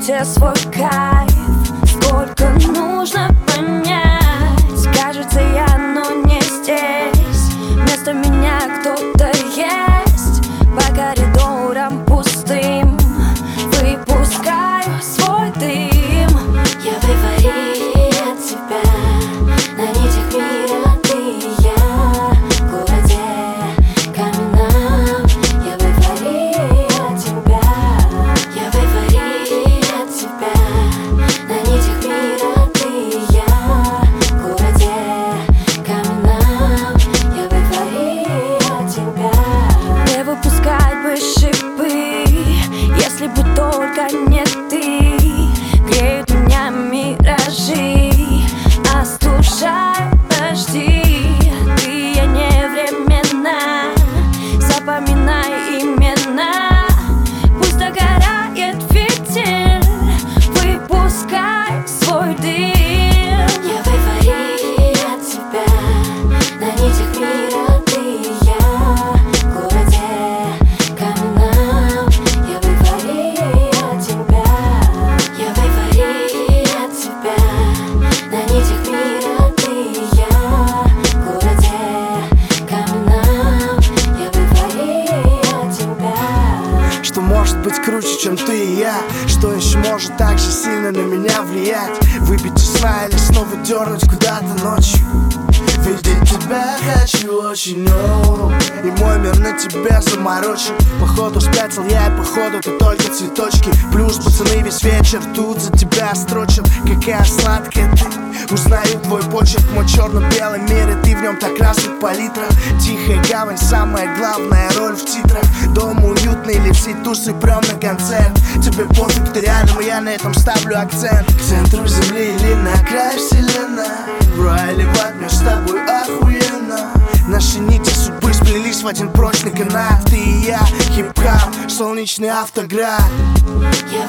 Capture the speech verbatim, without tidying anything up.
себе свой кайф. Сколько нужно понять, кажется я, но не здесь. Вместо меня кто-то есть, по коридорам пустым выпускаю свой дым. Я в эйфории от тебя, на нитях мира ты и я. В городе каменном я в эйфории от тебя. Я в эйфории от тебя, на нитях мира ты и я. В городе каменном я в эйфории от тебя. Не выпускать бы шипы, если бы только не ты. Греют меня миражи, остужают дожди. Ты, я не временна, запоминай имена. Пусть догорает фитиль, выпускай свой дым. Я в эйфории от тебя, на нитях мира ты и я. В городе каменном я в эйфории от тебя. Я в эйфории от тебя, на нитях мира ты и я. В городе каменном я в эйфории от тебя. Что может быть круче, чем ты и я? Что еще может так же сильно на меня влиять? Выпить из сна или снова дернуть куда-то ночью? Видеть тебя хочу очень, о, и мой мир на тебя заморочен. Походу спятил я, и походу ты только цветочки. Плюс пацаны весь вечер тут за тебя строчат. Какая сладкая ты, узнаю твой почерк. Мой черно-белый мир, и ты в нем так разных палитра. Тихая гавань, самая главная роль в титрах. Дом уютный или все тусы прям на концерт. Тебе пофиг, ты рядом, и я на этом ставлю акцент. К центру земли или на край вселенной, в рай или в ад, мне с тобой охуенно. Наши нити судьбы сплелись в один прочный канат. Ты и я, хип-хап, солнечный автоград. Я